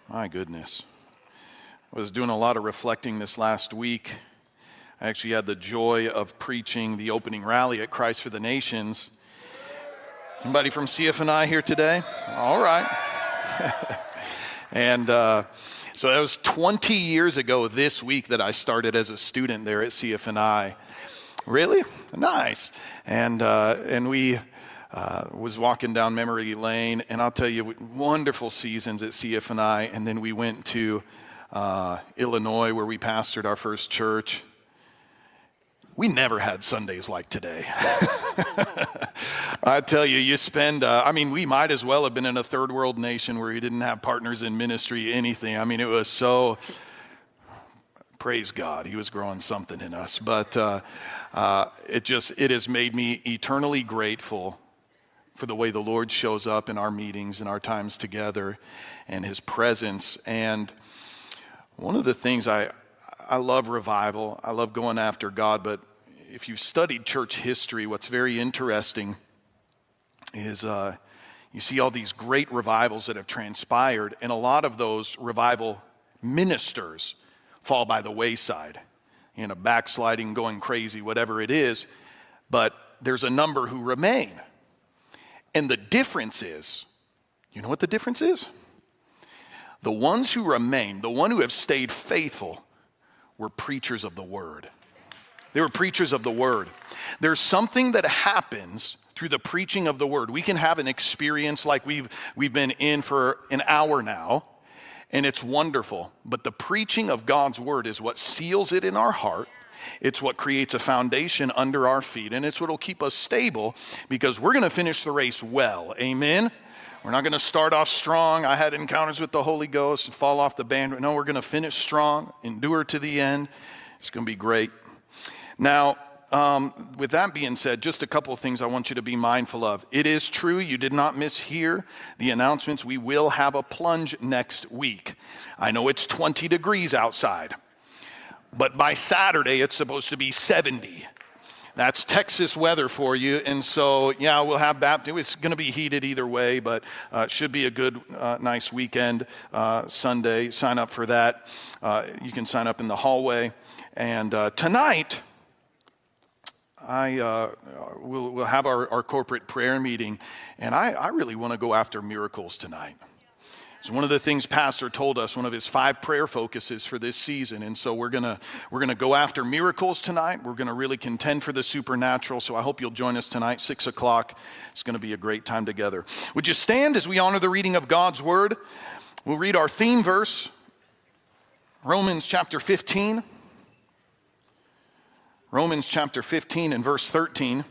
My goodness. I was doing a lot of reflecting this last week. I actually had the joy of preaching the opening rally at Christ for the Nations. Anybody from CF&I here today? All right. And so that was 20 years ago this week that I started as a student there at CF&I. Really? Nice. And we was walking down memory lane, and I'll tell you, wonderful seasons at CF&I, and then we went to Illinois where we pastored our first church. We never had Sundays like today. I tell you, you spend, we might as well have been in a third world nation where we didn't have partners in ministry, anything. I mean, it was so, praise God, he was growing something in us. But it has made me eternally grateful for the way the Lord shows up in our meetings and our times together and his presence. And one of the things I love revival. I love going after God, but if you've studied church history, what's very interesting is you see all these great revivals that have transpired, and a lot of those revival ministers fall by the wayside, backsliding, going crazy, whatever it is, but there's a number who remain. And the difference is, you know what the difference is? The ones who remain, the one who have stayed faithful, were preachers of the word. They were preachers of the word. There's something that happens through the preaching of the word. We can have an experience like we've been in for an hour now, and it's wonderful. But the preaching of God's word is what seals it in our heart. It's what creates a foundation under our feet, and it's what will keep us stable, because we're going to finish the race well. Amen? We're not going to start off strong. I had encounters with the Holy Ghost and fall off the bandwagon. No, we're going to finish strong, endure to the end. It's going to be great. Now, with that being said, just a couple of things I want you to be mindful of. It is true, you did not mishear the announcements. We will have a plunge next week. I know it's 20 degrees outside, but by Saturday, it's supposed to be 70. That's Texas weather for you. And so, yeah, we'll have baptism. It's going to be heated either way, but it should be a good, nice weekend, Sunday. Sign up for that. You can sign up in the hallway. And tonight, we'll have our corporate prayer meeting. And I really want to go after miracles tonight. It's one of the things Pastor told us, one of his 5 prayer focuses for this season. And so we're gonna go after miracles tonight. We're gonna really contend for the supernatural. So I hope you'll join us tonight, 6 o'clock. It's gonna be a great time together. Would you stand as we honor the reading of God's word? We'll read our theme verse, Romans chapter 15. Romans chapter 15 and verse 13.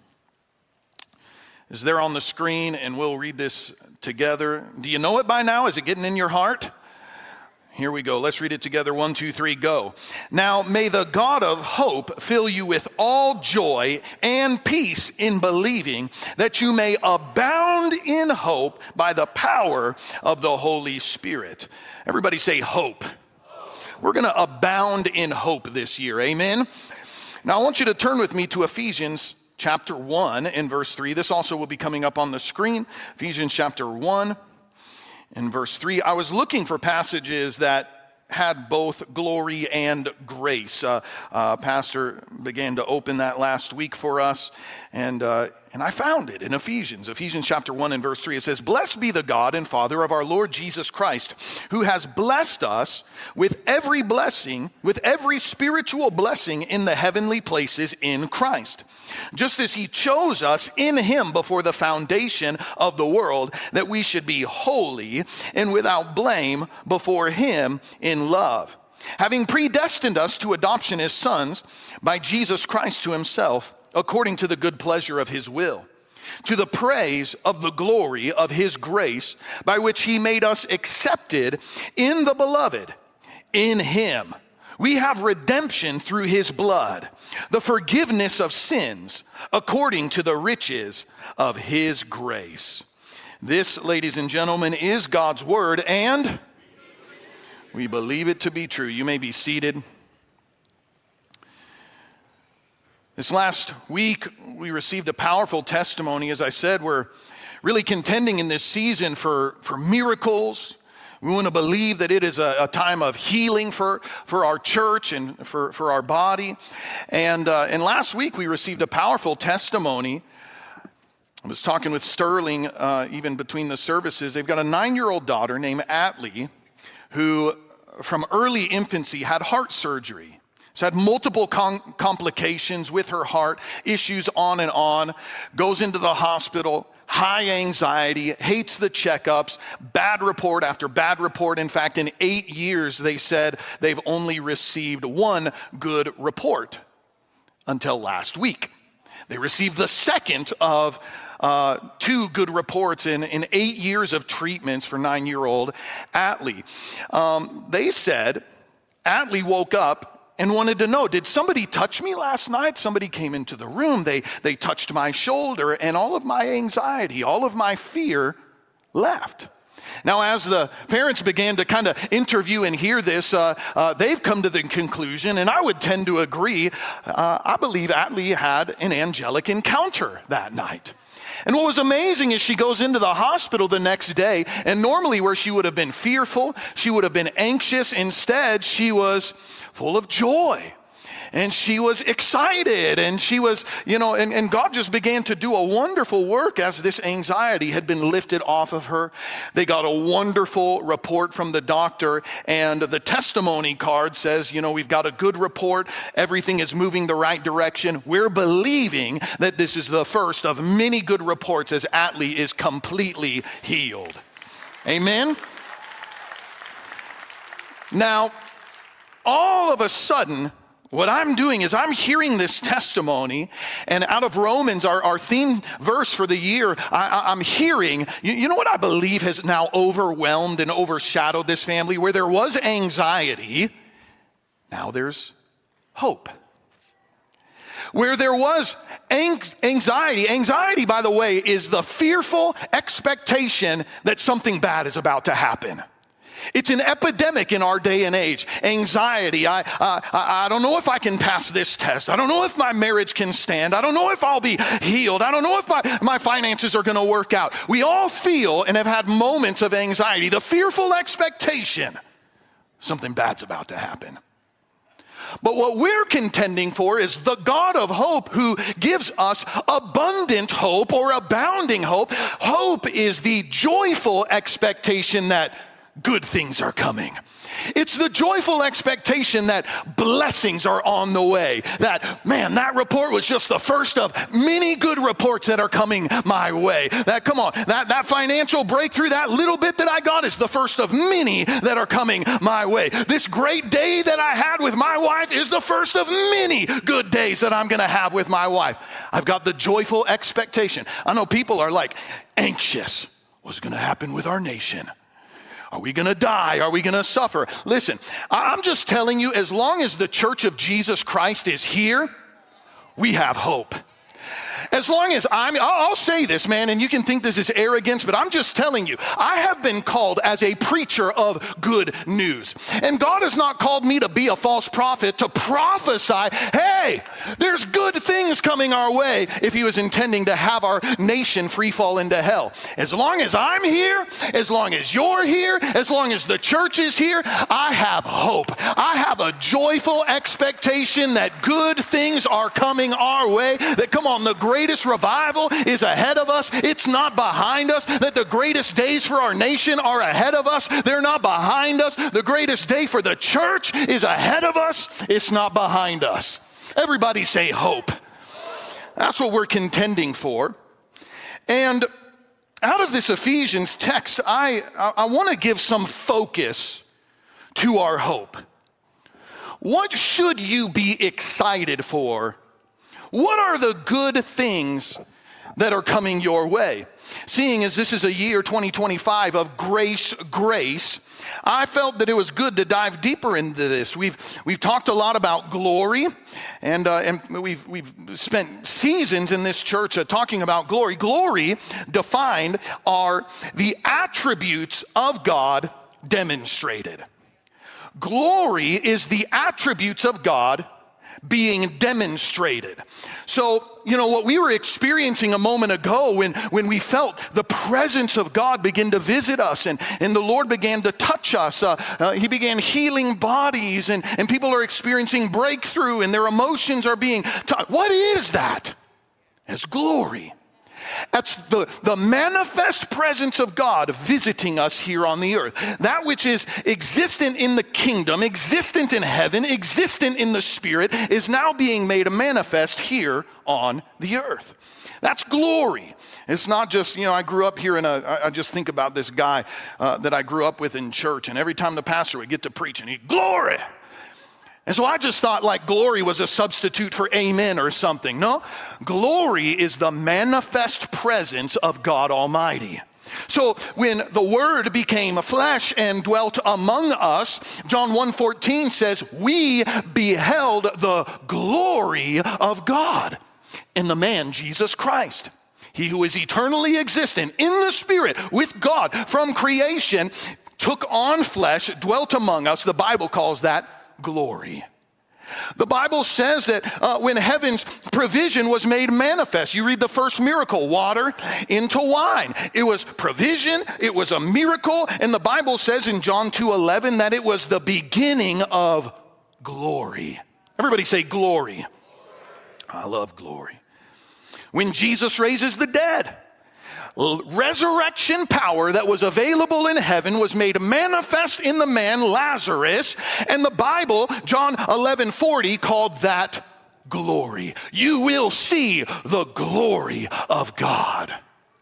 Is there on the screen, and we'll read this together. Do you know it by now? Is it getting in your heart? Here we go. Let's read it together. 1, 2, 3, go. Now may the God of hope fill you with all joy and peace in believing, that you may abound in hope by the power of the Holy Spirit. Everybody say hope. We're going to abound in hope this year. Amen. Now I want you to turn with me to Ephesians chapter 1 and verse 3. This also will be coming up on the screen. Ephesians chapter 1 and verse 3. I was looking for passages that had both glory and grace. Pastor began to open that last week for us, and I found it in Ephesians chapter 1 and verse 3. It says, "Blessed be the God and Father of our Lord Jesus Christ, who has blessed us with every blessing, with every spiritual blessing in the heavenly places in Christ. Just as he chose us in him before the foundation of the world, that we should be holy and without blame before him in love, having predestined us to adoption as sons by Jesus Christ to himself, according to the good pleasure of his will, to the praise of the glory of his grace, by which he made us accepted in the beloved. In him we have redemption through his blood, the forgiveness of sins, according to the riches of his grace." This, ladies and gentlemen, is God's word, and we believe it to be true. You may be seated. This last week, we received a powerful testimony. As I said, we're really contending in this season for miracles. We want to believe that it is a time of healing for our church and for our body. And last week we received a powerful testimony. I was talking with Sterling even between the services. They've got a 9-year-old daughter named Atlee who from early infancy had heart surgery. She's had multiple complications with her heart, issues on, goes into the hospital, high anxiety, hates the checkups, bad report after bad report. In fact, in 8 years, they said they've only received one good report until last week. They received the second of 2 good reports in 8 years of treatments for 9-year-old Atlee. They said Atlee woke up and wanted to know, did somebody touch me last night? Somebody came into the room, they touched my shoulder, and all of my anxiety, all of my fear left. Now, as the parents began to kind of interview and hear this, they've come to the conclusion, and I would tend to agree, I believe Atlee had an angelic encounter that night. And what was amazing is she goes into the hospital the next day, and normally where she would have been fearful, she would have been anxious, instead she was full of joy. And she was excited, and she was, and God just began to do a wonderful work as this anxiety had been lifted off of her. They got a wonderful report from the doctor, and the testimony card says, we've got a good report. Everything is moving the right direction. We're believing that this is the first of many good reports as Atlee is completely healed. Amen? Now, all of a sudden, what I'm doing is I'm hearing this testimony, and out of Romans, our theme verse for the year, I'm hearing, you know what I believe has now overwhelmed and overshadowed this family? Where there was anxiety, now there's hope. Where there was anxiety, by the way, is the fearful expectation that something bad is about to happen. It's an epidemic in our day and age. Anxiety. I don't know if I can pass this test. I don't know if my marriage can stand. I don't know if I'll be healed. I don't know if my finances are going to work out. We all feel and have had moments of anxiety. The fearful expectation something bad's about to happen. But what we're contending for is the God of hope who gives us abundant hope or abounding hope. Hope is the joyful expectation that good things are coming. It's the joyful expectation that blessings are on the way. That report was just the first of many good reports that are coming my way. That financial breakthrough, that little bit that I got is the first of many that are coming my way. This great day that I had with my wife is the first of many good days that I'm going to have with my wife. I've got the joyful expectation. I know people are like anxious. What's going to happen with our nation? Are we going to die? Are we going to suffer? Listen, I'm just telling you, as long as the Church of Jesus Christ is here, we have hope. As long as I'll say this, man, and you can think this is arrogance, but I'm just telling you, I have been called as a preacher of good news. And God has not called me to be a false prophet, to prophesy, hey, there's good things coming our way, if he was intending to have our nation free fall into hell. As long as I'm here, as long as you're here, as long as the church is here, I have hope. I have a joyful expectation that good things are coming our way, that come on, the greatest revival is ahead of us. It's not behind us. That the greatest days for our nation are ahead of us. They're not behind us. The greatest day for the church is ahead of us. It's not behind us. Everybody say hope. That's what we're contending for. And out of this Ephesians text, I want to give some focus to our hope. What should you be excited for? What are the good things that are coming your way? Seeing as this is a year 2025 of grace, I felt that it was good to dive deeper into this. We've talked a lot about glory, and we've spent seasons in this church talking about glory. Glory defined are the attributes of God demonstrated. Glory is the attributes of God being demonstrated. So, what we were experiencing a moment ago when we felt the presence of God begin to visit us and the Lord began to touch us. He began healing bodies and people are experiencing breakthrough and their emotions are being touched. What is that? It's glory. That's the manifest presence of God visiting us here on the earth. That which is existent in the kingdom, existent in heaven, existent in the spirit, is now being made manifest here on the earth. That's glory. It's not just, I grew up here I just think about this guy that I grew up with in church, and every time the pastor would get to preach, and he'd, glory. And so I just thought like glory was a substitute for amen or something. No, glory is the manifest presence of God Almighty. So when the Word became flesh and dwelt among us, John 1:14 says, we beheld the glory of God in the man Jesus Christ. He who is eternally existent in the Spirit with God from creation took on flesh, dwelt among us. The Bible calls that glory. The Bible says that when heaven's provision was made manifest, you read the first miracle, water into wine. It was provision, it was a miracle, and the Bible says in John 2:11 that it was the beginning of glory. Everybody say glory. I love glory. When Jesus raises the dead, resurrection power that was available in heaven was made manifest in the man Lazarus, and the Bible, John 11:40, called that glory. You will see the glory of God.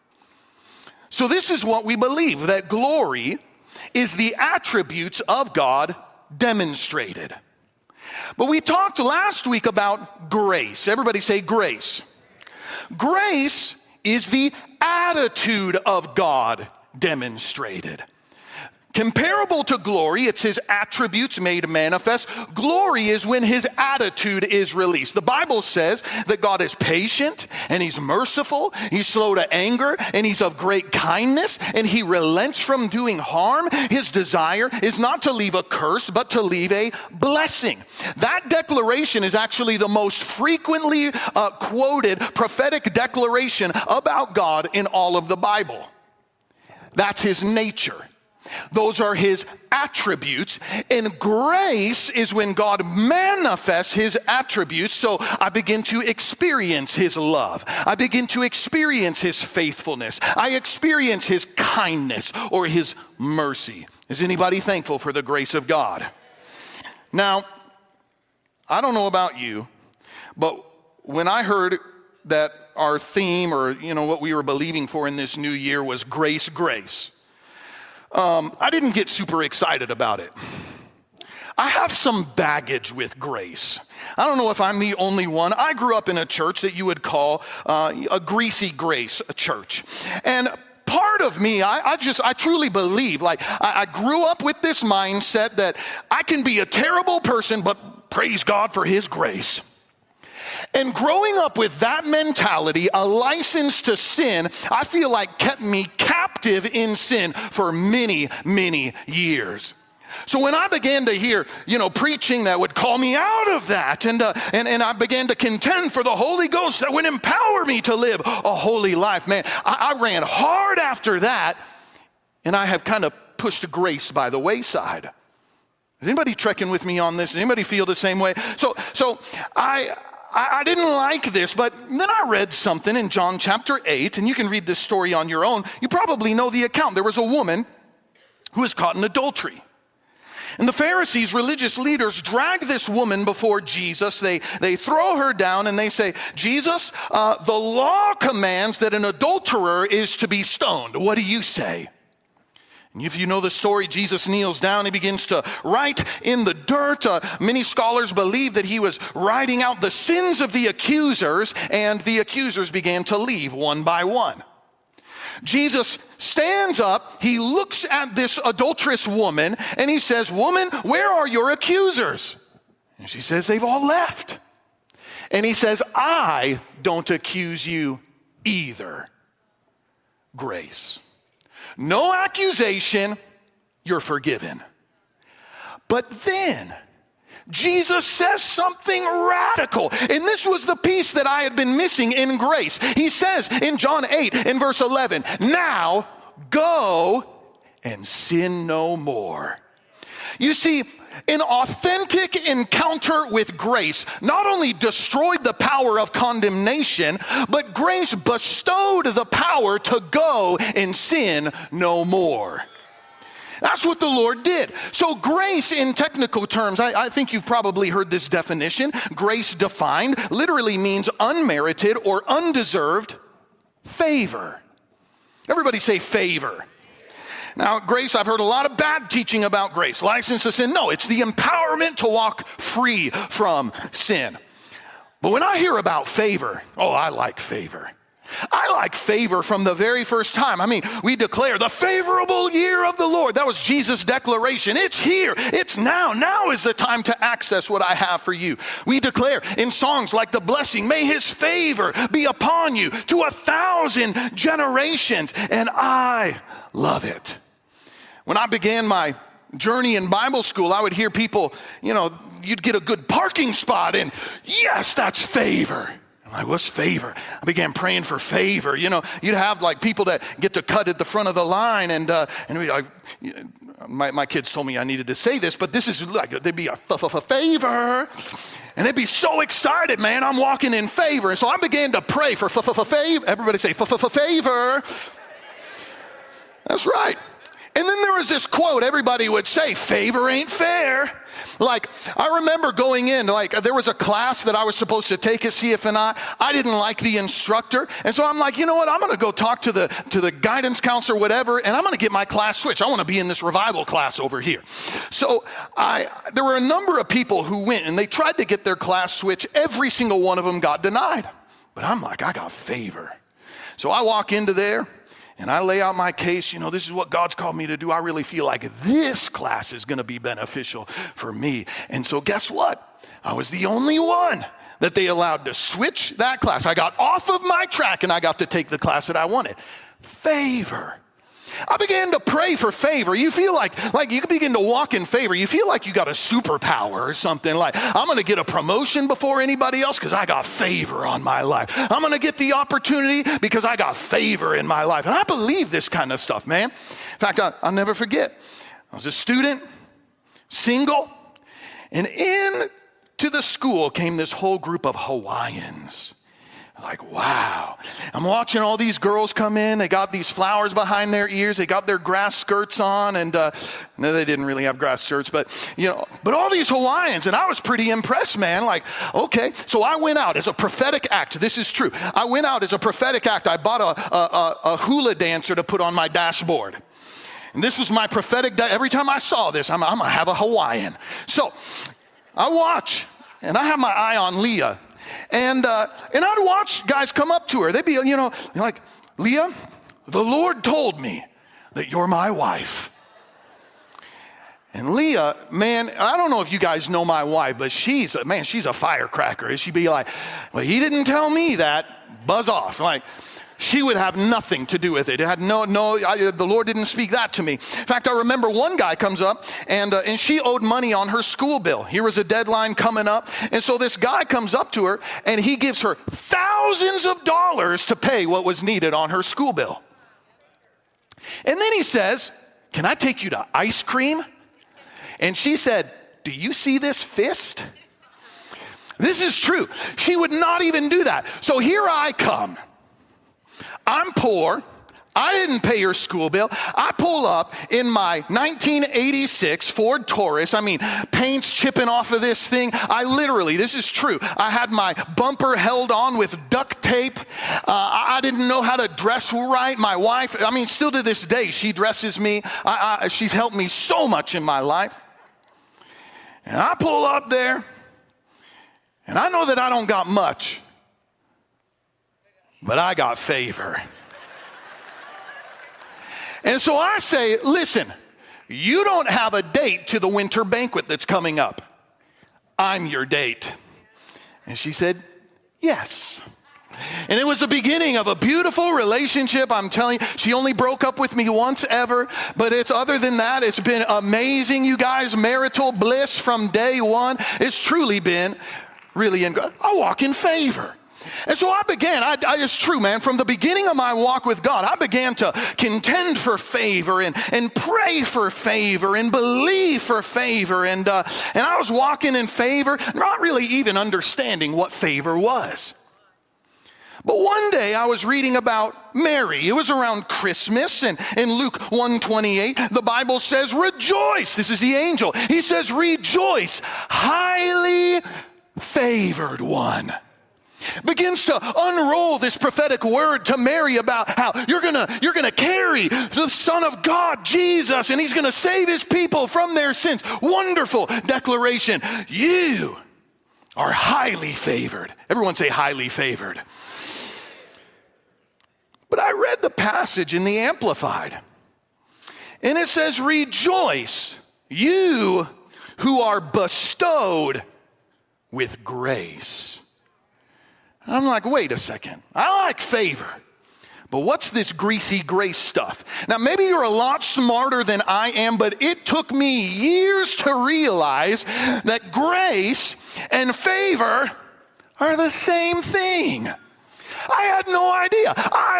So this is what we believe, that glory is the attributes of God demonstrated. But we talked last week about grace. Everybody say grace. Grace is the attitude of God demonstrated. Comparable to glory, it's his attributes made manifest. Glory is when his attitude is released. The Bible says that God is patient and he's merciful, he's slow to anger, and he's of great kindness, and he relents from doing harm. His desire is not to leave a curse, but to leave a blessing. That declaration is actually the most frequently quoted prophetic declaration about God in all of the Bible. That's his nature. Those are his attributes, and grace is when God manifests his attributes. So I begin to experience his love. I begin to experience his faithfulness. I experience his kindness or his mercy. Is anybody thankful for the grace of God? Now, I don't know about you, but when I heard that our theme or what we were believing for in this new year was grace, I didn't get super excited about it. I have some baggage with grace. I don't know if I'm the only one. I grew up in a church that you would call a greasy grace church. And part of me, I truly believe, I grew up with this mindset that I can be a terrible person, but praise God for his grace. And growing up with that mentality, a license to sin, I feel like kept me captive in sin for many, many years. So when I began to hear, preaching that would call me out of that, and I began to contend for the Holy Ghost that would empower me to live a holy life, man, I ran hard after that, and I have kind of pushed grace by the wayside. Is anybody trekking with me on this? Does anybody feel the same way? So I didn't like this, but then I read something in John chapter 8, and you can read this story on your own. You probably know the account. There was a woman who was caught in adultery. And the Pharisees, religious leaders, drag this woman before Jesus. They throw her down and they say, Jesus, the law commands that an adulterer is to be stoned. What do you say? And if you know the story, Jesus kneels down, he begins to write in the dirt. Many scholars believe that he was writing out the sins of the accusers, and the accusers began to leave one by one. Jesus stands up, he looks at this adulterous woman, and he says, woman, where are your accusers? And she says, they've all left. And he says, I don't accuse you either. Grace. No accusation, you're forgiven. But then Jesus says something radical. And this was the piece that I had been missing in grace. He says in John 8, in verse 11, now go and sin no more. You see, an authentic encounter with grace not only destroyed the power of condemnation, but grace bestowed the power to go and sin no more. That's what the Lord did. So grace in technical terms, I think you've probably heard this definition. Grace defined literally means unmerited or undeserved favor. Everybody say favor. Now, grace, I've heard a lot of bad teaching about grace. License to sin. No, it's the empowerment to walk free from sin. But when I hear about favor, oh, I like favor. I like favor from the very first time. I mean, we declare the favorable year of the Lord. That was Jesus' declaration. It's here. It's now. Now is the time to access what I have for you. We declare in songs like the blessing, may his favor be upon you to 1,000 generations. And I love it. When I began my journey in Bible school, I would hear people, you'd get a good parking spot and yes, that's favor. I'm like, what's favor? I began praying for favor. You'd have like people that get to cut at the front of the line my kids told me I needed to say this, but this is like, they'd be a favor. And they'd be so excited, man, I'm walking in favor. And so I began to pray for favor. Everybody say favor. That's right. And then there was this quote everybody would say, favor ain't fair. Like, I remember going in, there was a class that I was supposed to take at CFNI. I didn't like the instructor. And so I'm like, you know what? I'm going to go talk to the guidance counselor, whatever, and I'm going to get my class switched. I want to be in this revival class over here. So there were a number of people who went, and they tried to get their class switched. Every single one of them got denied. But I'm like, I got favor. So I walk into there. And I lay out my case, this is what God's called me to do. I really feel like this class is going to be beneficial for me. And so guess what? I was the only one that they allowed to switch that class. I got off of my track and I got to take the class that I wanted. Favor. I began to pray for favor. You feel like you begin to walk in favor. You feel like you got a superpower or something. Like, I'm going to get a promotion before anybody else because I got favor on my life. I'm going to get the opportunity because I got favor in my life. And I believe this kind of stuff, man. In fact, I'll never forget. I was a student, single, and into the school came this whole group of Hawaiians. Like, wow. I'm watching all these girls come in. They got these flowers behind their ears. They got their grass skirts on. And no, they didn't really have grass skirts, but all these Hawaiians. And I was pretty impressed, man. Like, okay. So I went out as a prophetic act. This is true. I went out as a prophetic act. I bought a hula dancer to put on my dashboard. And this was my prophetic. Every time I saw this, I'm going to have a Hawaiian. So I watch, and I have my eye on Leah. And I'd watch guys come up to her. They'd be, like, Leah, the Lord told me that you're my wife. And Leah, man, I don't know if you guys know my wife, but she's a firecracker. She'd be like, well, he didn't tell me that. Buzz off. Like, she would have nothing to do with it. It had the Lord didn't speak that to me. In fact, I remember one guy comes up and she owed money on her school bill. Here was a deadline coming up. And so this guy comes up to her and he gives her thousands of dollars to pay what was needed on her school bill. And then he says, can I take you to ice cream? And she said, do you see this fist? This is true. She would not even do that. So here I come. I'm poor. I didn't pay her school bill. I pull up in my 1986 Ford Taurus. I mean, paint's chipping off of this thing. This is true. I had my bumper held on with duct tape. I didn't know how to dress right. My wife, still to this day, she dresses me. She's helped me so much in my life. And I pull up there, and I know that I don't got much. But I got favor. And so I say, listen, you don't have a date to the winter banquet that's coming up. I'm your date. And she said, yes. And it was the beginning of a beautiful relationship. I'm telling you, she only broke up with me once ever, but other than that, it's been amazing, you guys. Marital bliss from day one. It's truly been really, I walk in favor. And so I began, it's true, man, from the beginning of my walk with God, I began to contend for favor and pray for favor and believe for favor. And I was walking in favor, not really even understanding what favor was. But one day I was reading about Mary. It was around Christmas, and in Luke 1:28, the Bible says, rejoice. This is the angel. He says, rejoice, highly favored one. Begins to unroll this prophetic word to Mary about how you're gonna carry the Son of God, Jesus, and he's gonna save his people from their sins. Wonderful declaration. You are highly favored. Everyone say highly favored. But I read the passage in the Amplified, and it says, rejoice, you who are bestowed with grace. I'm like, wait a second. I like favor, but what's this greasy grace stuff? Now, maybe you're a lot smarter than I am, but it took me years to realize that grace and favor are the same thing. I had no idea.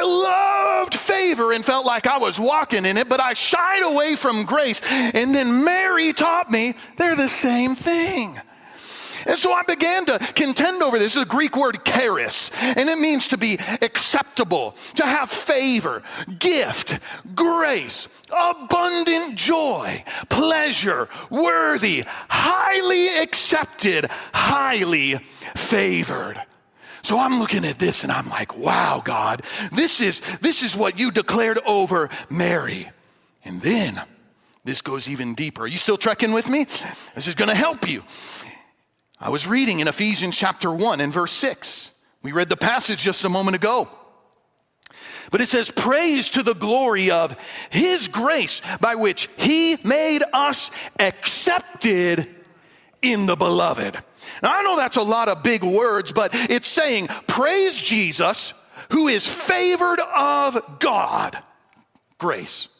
I loved favor and felt like I was walking in it, but I shied away from grace. And then Mary taught me they're the same thing. And so I began to contend over this. It's a Greek word, charis, and it means to be acceptable, to have favor, gift, grace, abundant joy, pleasure, worthy, highly accepted, highly favored. So I'm looking at this and I'm like, wow, God, this is what you declared over Mary. And then this goes even deeper. Are you still trekking with me? This is going to help you. I was reading in Ephesians chapter 1 and verse 6. We read the passage just a moment ago. But it says, praise to the glory of his grace by which he made us accepted in the beloved. Now, I know that's a lot of big words, but it's saying, praise Jesus, who is favored of God. Grace.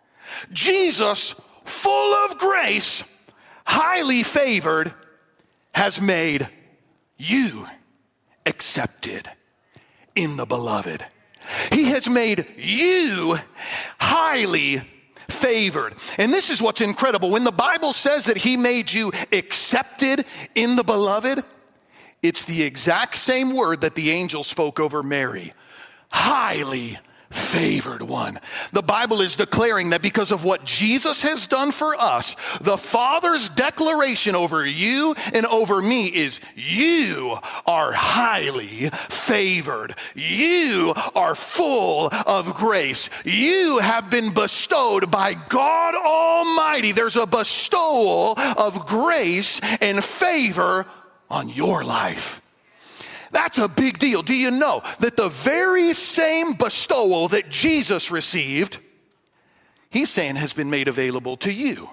Jesus, full of grace, highly favored, has made you accepted in the beloved. He has made you highly favored. And this is what's incredible. When the Bible says that he made you accepted in the beloved, it's the exact same word that the angel spoke over Mary. Highly favored one. The Bible is declaring that because of what Jesus has done for us, the Father's declaration over you and over me is you are highly favored. You are full of grace. You have been bestowed by God Almighty. There's a bestowal of grace and favor on your life. That's a big deal. Do you know that the very same bestowal that Jesus received, he's saying has been made available to you?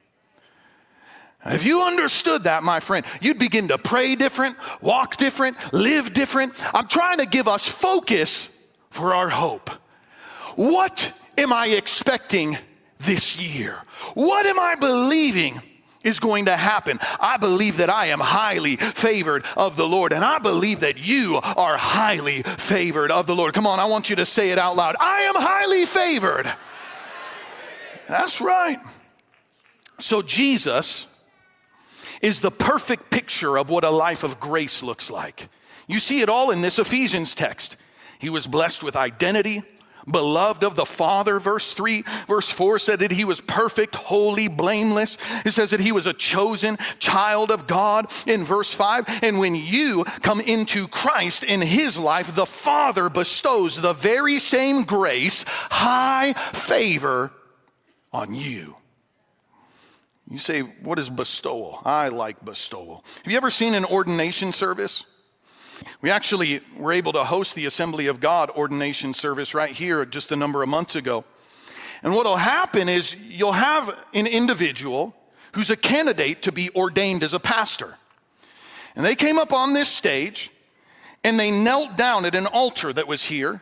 If you understood that, my friend, you'd begin to pray different, walk different, live different. I'm trying to give us focus for our hope. What am I expecting this year? What am I believing is going to happen? I believe that I am highly favored of the Lord, and I believe that you are highly favored of the Lord. Come on, I want you to say it out loud. I am highly favored. That's right. So Jesus is the perfect picture of what a life of grace looks like. You see it all in this Ephesians text. He was blessed with identity, beloved of the Father. Verse 4 said that he was perfect, holy, blameless. It says that he was a chosen child of God in verse 5. And when you come into Christ in his life, the Father bestows the very same grace, high favor on you. You say, what is bestowal? I like bestowal. Have you ever seen an ordination service? We actually were able to host the Assembly of God ordination service right here just a number of months ago. And what will happen is you'll have an individual who's a candidate to be ordained as a pastor. And they came up on this stage and they knelt down at an altar that was here.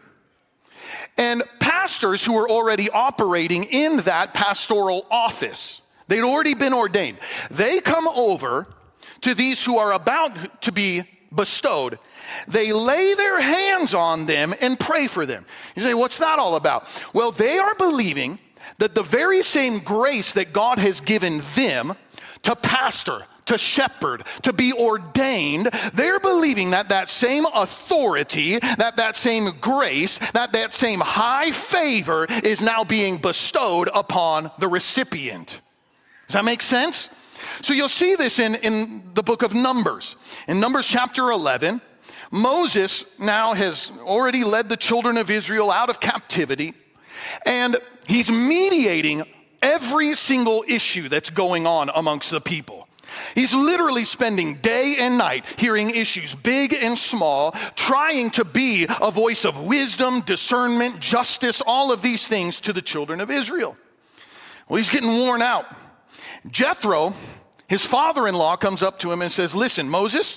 And pastors who were already operating in that pastoral office, they'd already been ordained. They come over to these who are about to be bestowed. They lay their hands on them and pray for them. You say, what's that all about? Well, they are believing that the very same grace that God has given them to pastor, to shepherd, to be ordained, they're believing that that same authority, that same grace, that same high favor is now being bestowed upon the recipient. Does that make sense? So you'll see this in the book of Numbers. In Numbers chapter 11, Moses now has already led the children of Israel out of captivity, and he's mediating every single issue that's going on amongst the people. He's literally spending day and night hearing issues big and small, trying to be a voice of wisdom, discernment, justice, all of these things to the children of Israel. Well, he's getting worn out. Jethro, his father-in-law, comes up to him and says, listen, Moses,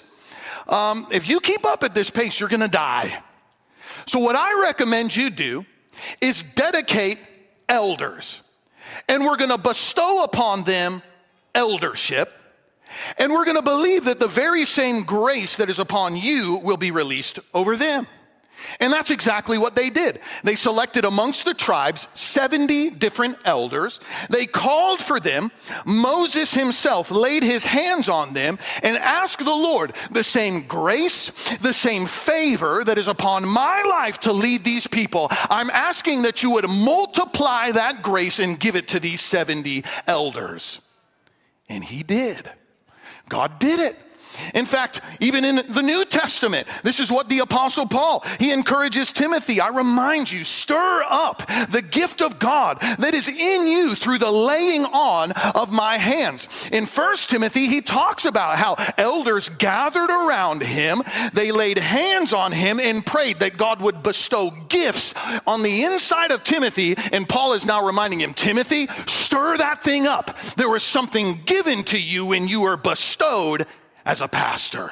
if you keep up at this pace, you're going to die. So what I recommend you do is dedicate elders. And we're going to bestow upon them eldership. And we're going to believe that the very same grace that is upon you will be released over them. And that's exactly what they did. They selected amongst the tribes 70 different elders. They called for them. Moses himself laid his hands on them and asked the Lord, the same grace, the same favor that is upon my life to lead these people, I'm asking that you would multiply that grace and give it to these 70 elders. And he did. God did it. In fact, even in the New Testament, this is what the Apostle Paul, he encourages Timothy. I remind you, stir up the gift of God that is in you through the laying on of my hands. In 1 Timothy, he talks about how elders gathered around him. They laid hands on him and prayed that God would bestow gifts on the inside of Timothy. And Paul is now reminding him, Timothy, stir that thing up. There was something given to you when you were bestowed as a pastor.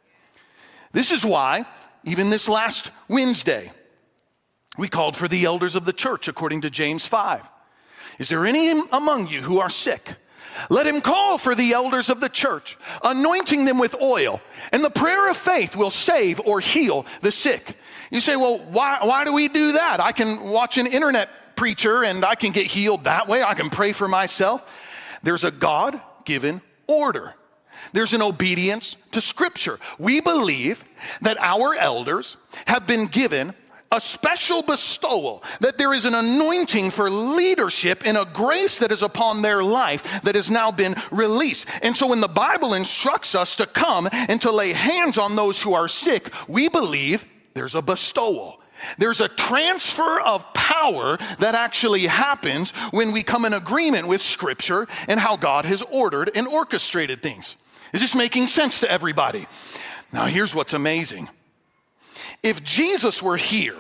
This is why, even this last Wednesday, we called for the elders of the church according to James 5. Is there any among you who are sick? Let him call for the elders of the church, anointing them with oil, and the prayer of faith will save or heal the sick. You say, well, why do we do that? I can watch an internet preacher and I can get healed that way. I can pray for myself. There's a God-given order. There's an obedience to Scripture. We believe that our elders have been given a special bestowal, that there is an anointing for leadership and a grace that is upon their life that has now been released. And so when the Bible instructs us to come and to lay hands on those who are sick, we believe there's a bestowal. There's a transfer of power that actually happens when we come in agreement with Scripture and how God has ordered and orchestrated things. Is this making sense to everybody? Now, here's what's amazing. If Jesus were here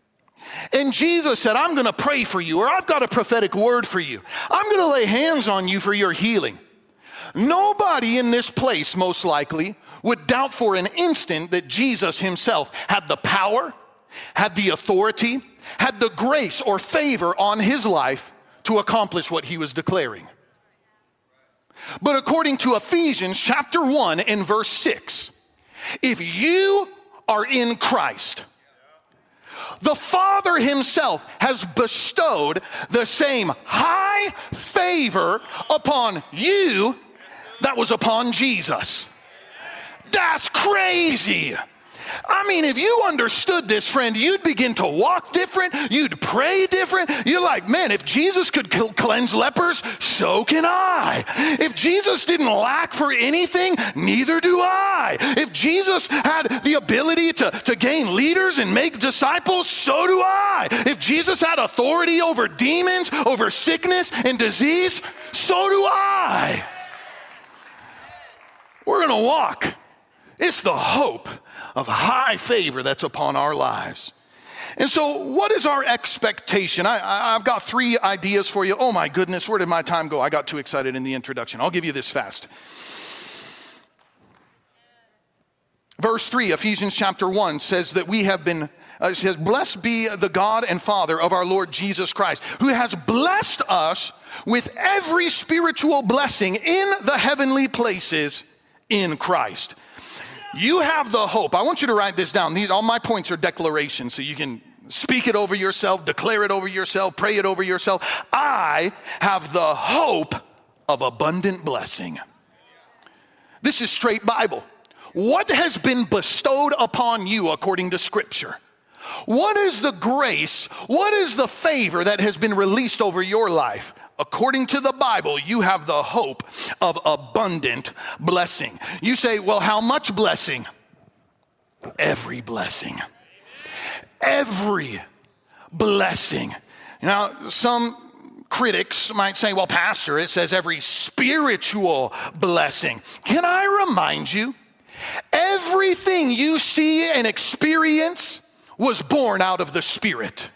and Jesus said, I'm going to pray for you, or I've got a prophetic word for you, I'm going to lay hands on you for your healing, nobody in this place most likely would doubt for an instant that Jesus himself had the power, had the authority, had the grace or favor on his life to accomplish what he was declaring. But according to Ephesians chapter 1 and verse 6, if you are in Christ, the Father himself has bestowed the same high favor upon you that was upon Jesus. That's crazy. I mean, if you understood this, friend, you'd begin to walk different. You'd pray different. You're like, man, if Jesus could cleanse lepers, so can I. If Jesus didn't lack for anything, neither do I. If Jesus had the ability to gain leaders and make disciples, so do I. If Jesus had authority over demons, over sickness and disease, so do I. We're going to walk. It's the hope of high favor that's upon our lives. And so what is our expectation? I've got 3 ideas for you. Oh my goodness, where did my time go? I got too excited in the introduction. I'll give you this fast. Verse 3, Ephesians chapter 1 says that we have been, it says, blessed be the God and Father of our Lord Jesus Christ, who has blessed us with every spiritual blessing in the heavenly places in Christ. You have the hope. I want you to write this down. All my points are declarations, so you can speak it over yourself, declare it over yourself, pray it over yourself. I have the hope of abundant blessing. This is straight Bible. What has been bestowed upon you according to Scripture? What is the grace? What is the favor that has been released over your life? According to the Bible, you have the hope of abundant blessing. You say, well, how much blessing? Every blessing. Every blessing. Now, some critics might say, well, Pastor, it says every spiritual blessing. Can I remind you, everything you see and experience was born out of the Spirit.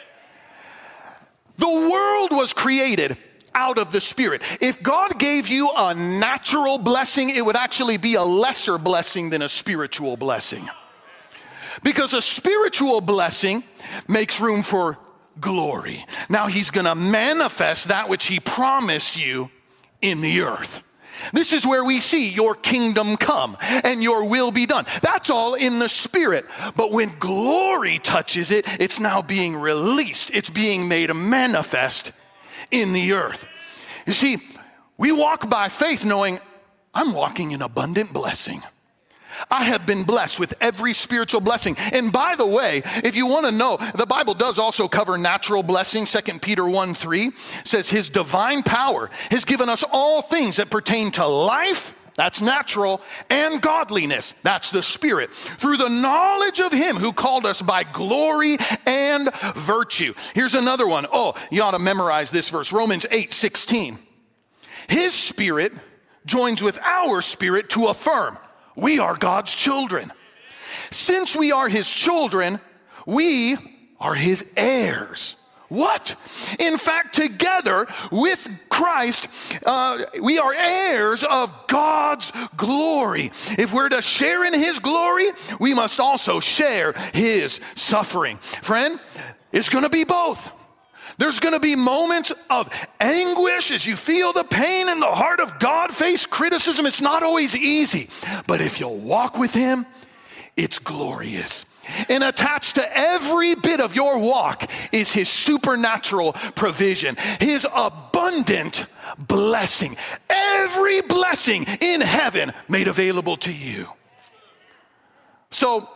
The world was created out of the Spirit. If God gave you a natural blessing, it would actually be a lesser blessing than a spiritual blessing. Because a spiritual blessing makes room for glory. Now he's going to manifest that which he promised you in the earth. This is where we see your kingdom come and your will be done. That's all in the Spirit. But when glory touches it, it's now being released. It's being made manifest in the earth. You see, we walk by faith knowing I'm walking in abundant blessing. I have been blessed with every spiritual blessing. And by the way, if you want to know, the Bible does also cover natural blessings. 2 Peter 1:3 says his divine power has given us all things that pertain to life, that's natural, and godliness, that's the Spirit, through the knowledge of him who called us by glory and virtue. Here's another one. Oh, you ought to memorize this verse. Romans 8:16. His Spirit joins with our spirit to affirm we are God's children. Since we are his children, we are his heirs. What? In fact, together with Christ, we are heirs of God's glory. If we're to share in his glory, we must also share his suffering. Friend, it's going to be both. There's going to be moments of anguish as you feel the pain in the heart of God, face criticism. It's not always easy. But if you'll walk with him, it's glorious. And attached to every bit of your walk is his supernatural provision, his abundant blessing. Every blessing in heaven made available to you. So,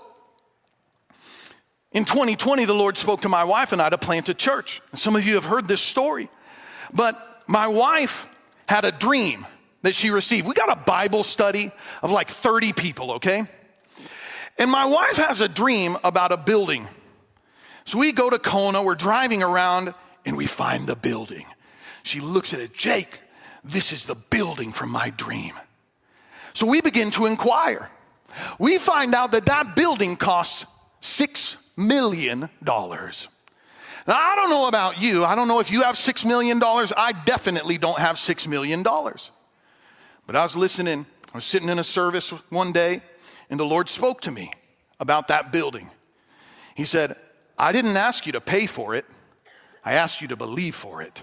in 2020, the Lord spoke to my wife and I to plant a church. Some of you have heard this story. But my wife had a dream that she received. We got a Bible study of like 30 people, okay? And my wife has a dream about a building. So we go to Kona, we're driving around, and we find the building. She looks at it, Jake, this is the building from my dream. So we begin to inquire. We find out that that building costs $6 million. Now, I don't know about you. I don't know if you have $6 million. I definitely don't have $6 million. But I was listening. I was sitting in a service one day, and the Lord spoke to me about that building. He said, I didn't ask you to pay for it. I asked you to believe for it.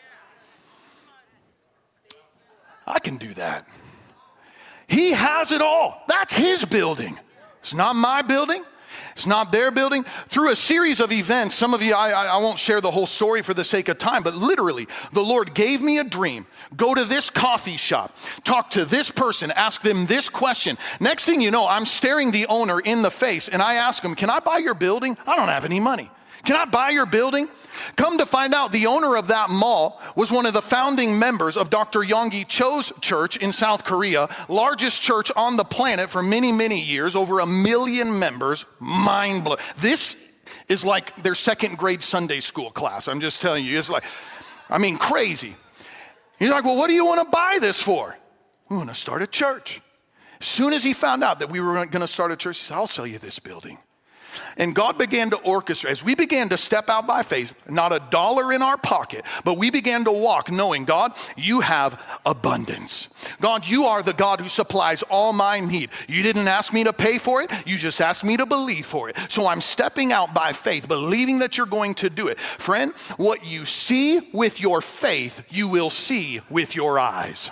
I can do that. He has it all. That's his building. It's not my building. It's not their building. Through a series of events, some of you, I won't share the whole story for the sake of time, but literally, the Lord gave me a dream. Go to this coffee shop, talk to this person, ask them this question. Next thing you know, I'm staring the owner in the face, and I ask him, can I buy your building? I don't have any money. Can I buy your building? Come to find out, the owner of that mall was one of the founding members of Dr. Yonggi Cho's church in South Korea, largest church on the planet for many, many years, over 1 million members. Mind blowing. This is like their second grade Sunday school class. I'm just telling you, it's like, crazy. He's like, well, what do you want to buy this for? We want to start a church. As soon as he found out that we were going to start a church, he said, I'll sell you this building. And God began to orchestrate. As we began to step out by faith, not a dollar in our pocket, but we began to walk knowing, God, you have abundance. God, you are the God who supplies all my need. You didn't ask me to pay for it. You just asked me to believe for it. So I'm stepping out by faith, believing that you're going to do it. Friend, what you see with your faith, you will see with your eyes.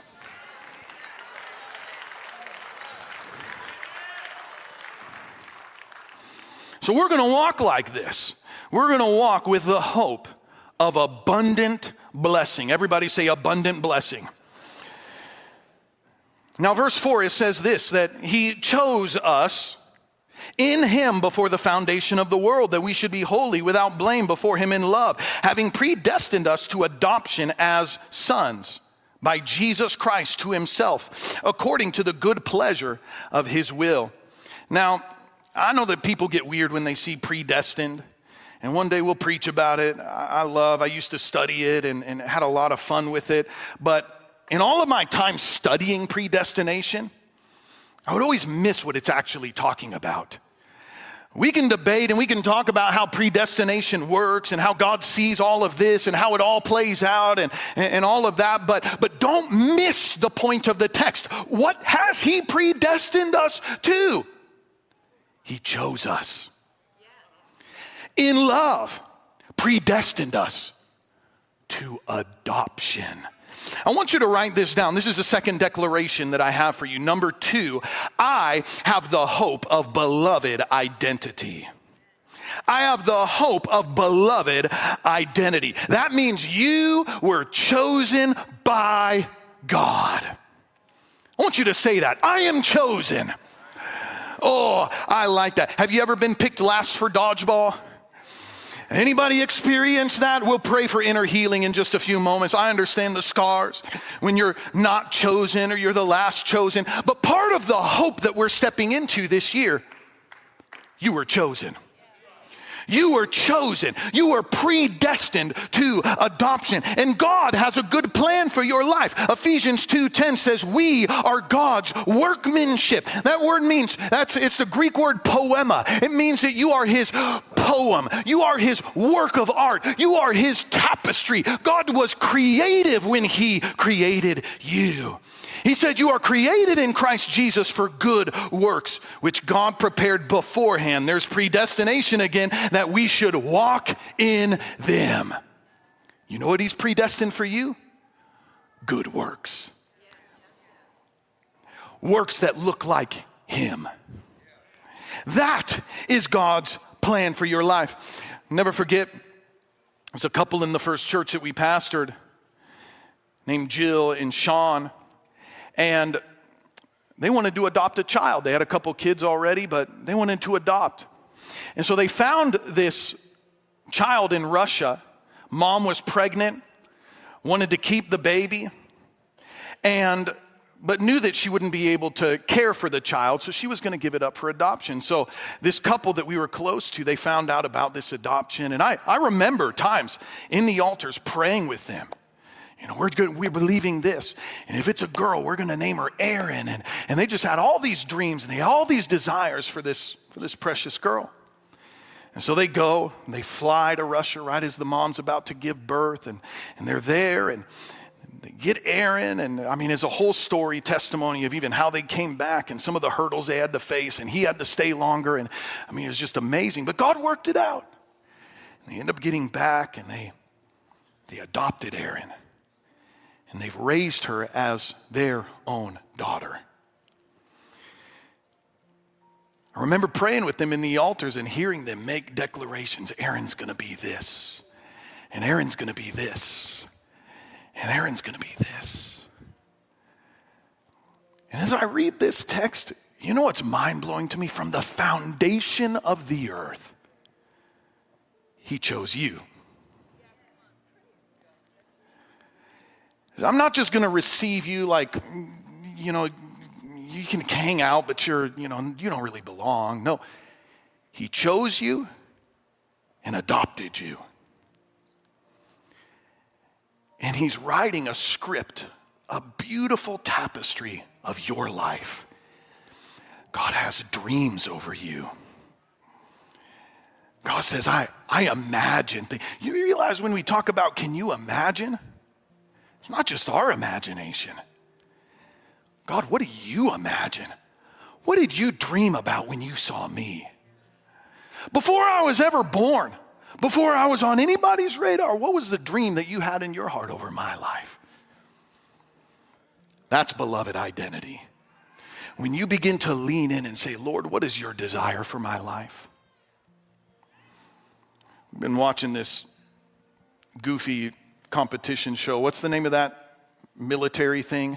So we're going to walk like this. We're going to walk with the hope of abundant blessing. Everybody say abundant blessing. Now verse 4, it says this, that he chose us in him before the foundation of the world, that we should be holy without blame before him in love, having predestined us to adoption as sons by Jesus Christ to himself, according to the good pleasure of his will. Now, I know that people get weird when they see predestined, and one day we'll preach about it. I used to study it and had a lot of fun with it. But in all of my time studying predestination, I would always miss what it's actually talking about. We can debate and we can talk about how predestination works and how God sees all of this and how it all plays out and all of that, but don't miss the point of the text. What has he predestined us to? He chose us. In love, predestined us to adoption. I want you to write this down. This is the second declaration that I have for you. Number 2, I have the hope of beloved identity. I have the hope of beloved identity. That means you were chosen by God. I want you to say that. I am chosen. Oh, I like that. Have you ever been picked last for dodgeball? Anybody experience that? We'll pray for inner healing in just a few moments. I understand the scars when you're not chosen or you're the last chosen. But part of the hope that we're stepping into this year, you were chosen. You were chosen. You were predestined to adoption. And God has a good plan for your life. Ephesians 2:10 says, we are God's workmanship. That word means, it's the Greek word poema. It means that you are his poem. You are his work of art. You are his tapestry. God was creative when he created you. He said you are created in Christ Jesus for good works, which God prepared beforehand. There's predestination again, that we should walk in them. You know what he's predestined for you? Good works. Works that look like him. That is God's plan for your life. Never forget, there's a couple in the first church that we pastored named Jill and Sean. And they wanted to adopt a child. They had a couple kids already, but they wanted to adopt. And so they found this child in Russia. Mom was pregnant, wanted to keep the baby, but knew that she wouldn't be able to care for the child, so she was going to give it up for adoption. So this couple that we were close to, they found out about this adoption. And I remember times in the altars praying with them. You know, we're believing this. And if it's a girl, we're going to name her Erin. And they just had all these dreams and they had all these desires for this precious girl. And so they go and they fly to Russia right as the mom's about to give birth. And they're there and they get Erin. And I mean, it's a whole story testimony of even how they came back and some of the hurdles they had to face. And he had to stay longer. And I mean, it was just amazing. But God worked it out. And they end up getting back and they adopted Erin. And they've raised her as their own daughter. I remember praying with them in the altars and hearing them make declarations. Erin's going to be this. And Erin's going to be this. And Erin's going to be this. And as I read this text, you know what's mind-blowing to me? From the foundation of the earth, he chose you. I'm not just going to receive you like, you know, you can hang out, but you don't really belong. No, he chose you and adopted you. And he's writing a script, a beautiful tapestry of your life. God has dreams over you. God says, I imagine things. You realize when we talk about can you imagine? It's not just our imagination. God, what do you imagine? What did you dream about when you saw me? Before I was ever born, before I was on anybody's radar, what was the dream that you had in your heart over my life? That's beloved identity. When you begin to lean in and say, Lord, what is your desire for my life? I've been watching this goofy competition show. What's the name of that military thing?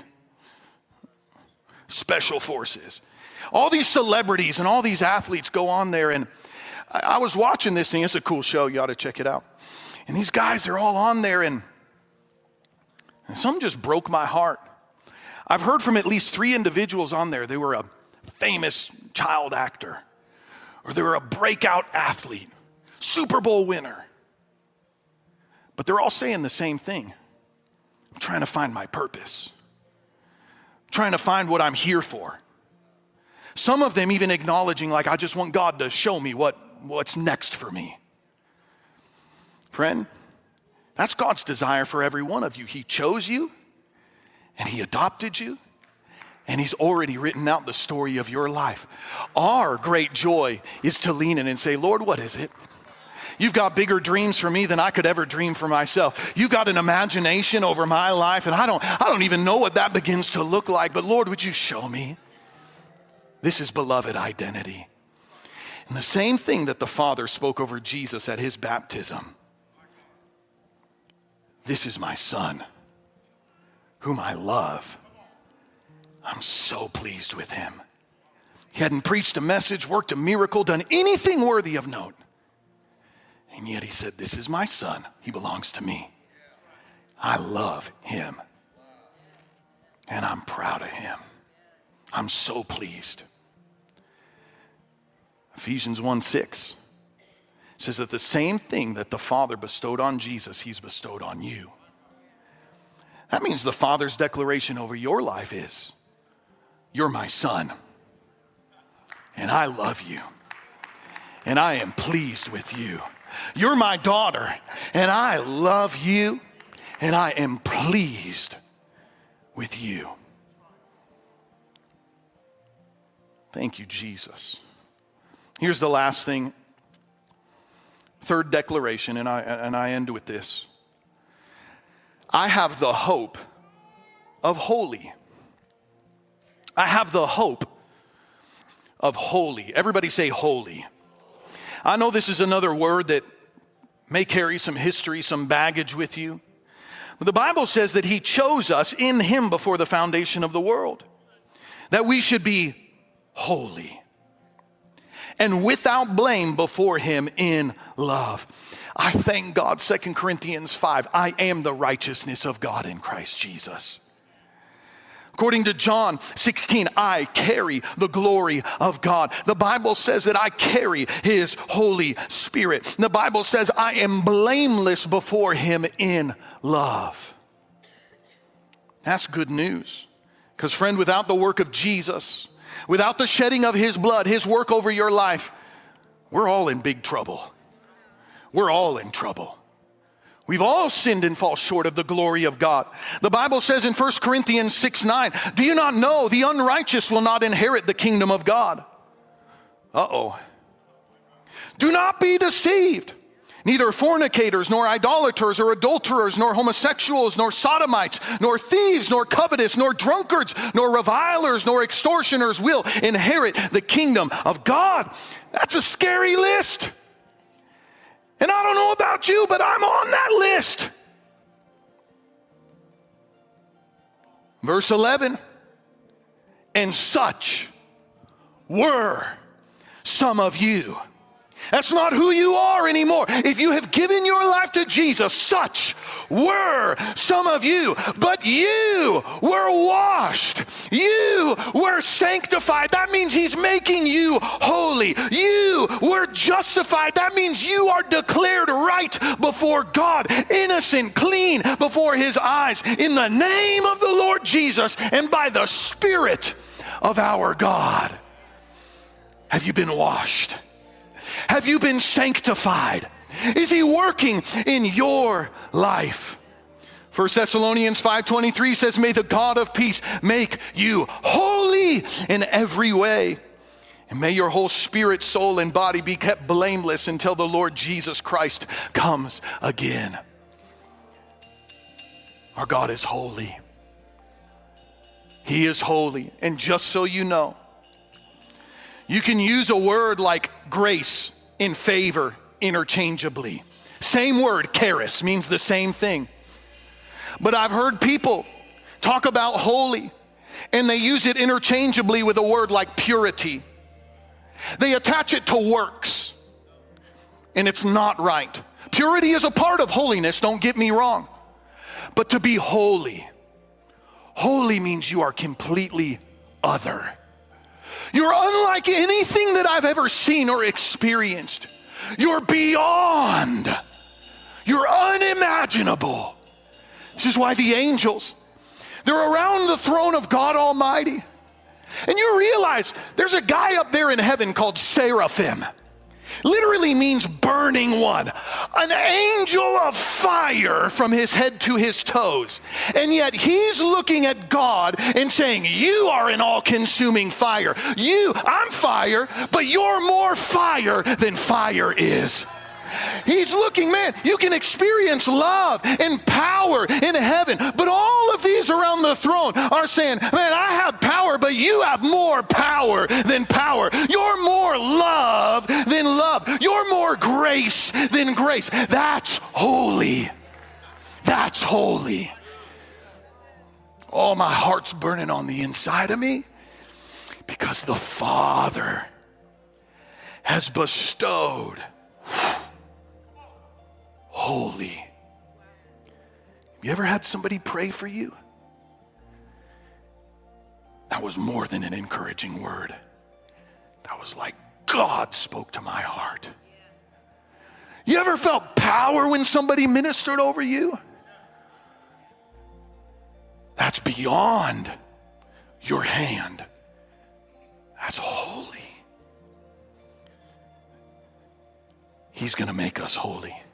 Special Forces. All these celebrities and all these athletes go on there, and I was watching this thing. It's a cool show. You ought to check it out. And these guys, they're all on there, and something just broke my heart. I've heard from at least 3 individuals on there. They were a famous child actor, or they were a breakout athlete, Super Bowl winner. But they're all saying the same thing. I'm trying to find my purpose. I'm trying to find what I'm here for. Some of them even acknowledging, like, I just want God to show me what's next for me. Friend, that's God's desire for every one of you. He chose you, and he adopted you, and he's already written out the story of your life. Our great joy is to lean in and say, Lord, what is it? You've got bigger dreams for me than I could ever dream for myself. You've got an imagination over my life, and I don't even know what that begins to look like. But Lord, would you show me? This is beloved identity. And the same thing that the Father spoke over Jesus at his baptism. This is my Son, whom I love. I'm so pleased with him. He hadn't preached a message, worked a miracle, done anything worthy of note. And yet he said, this is my Son. He belongs to me. I love him. And I'm proud of him. I'm so pleased. Ephesians 1:6 says that the same thing that the Father bestowed on Jesus, he's bestowed on you. That means the Father's declaration over your life is, you're my Son, and I love you, and I am pleased with you. You're my daughter, and I love you, and I am pleased with you. Thank you, Jesus. Here's the last thing. Third declaration, and I end with this. I have the hope of holy. I have the hope of holy. Everybody say holy. I know this is another word that may carry some history, some baggage with you. But the Bible says that he chose us in him before the foundation of the world, that we should be holy and without blame before him in love. I thank God, 2 Corinthians 5, I am the righteousness of God in Christ Jesus. According to John 16, I carry the glory of God. The Bible says that I carry his Holy Spirit. The Bible says I am blameless before him in love. That's good news. Because friend, without the work of Jesus, without the shedding of his blood, his work over your life, we're all in big trouble. We're all in trouble. We've all sinned and fall short of the glory of God. The Bible says in 1 Corinthians 6:9, do you not know the unrighteous will not inherit the kingdom of God? Uh-oh. Do not be deceived. Neither fornicators, nor idolaters, or adulterers, nor homosexuals, nor sodomites, nor thieves, nor covetous, nor drunkards, nor revilers, nor extortioners will inherit the kingdom of God. That's a scary list. And I don't know about you, but I'm on that list. Verse 11, and such were some of you. That's not who you are anymore. If you have given your life to Jesus, such were some of you. But you were washed. You were sanctified. That means he's making you holy. You were justified. That means you are declared right before God, innocent, clean before his eyes, in the name of the Lord Jesus and by the Spirit of our God. Have you been washed? Have you been sanctified? Is he working in your life? 1 Thessalonians 5:23 says, may the God of peace make you holy in every way. And may your whole spirit, soul, and body be kept blameless until the Lord Jesus Christ comes again. Our God is holy. He is holy. And just so you know, you can use a word like grace in favor interchangeably. Same word, charis, means the same thing. But I've heard people talk about holy, and they use it interchangeably with a word like purity. They attach it to works, and it's not right. Purity is a part of holiness, don't get me wrong. But to be holy, holy means you are completely other. You're unlike anything that I've ever seen or experienced. You're beyond. You're unimaginable. This is why the angels, they're around the throne of God Almighty. And you realize there's a guy up there in heaven called seraphim. Literally means burning one. An angel of fire from his head to his toes. And yet he's looking at God and saying, you are an all-consuming fire. I'm fire, but you're more fire than fire is. He's looking, man, you can experience love and power in heaven, but all of these around the throne are saying, man, I have power, but you have more power than power. You're more love than love. You're more grace than grace. That's holy. That's holy. Oh, my heart's burning on the inside of me because the Father has bestowed holy. Have you ever had somebody pray for you? That was more than an encouraging word. That was like God spoke to my heart. You ever felt power when somebody ministered over you? That's beyond your hand. That's holy. He's going to make us holy.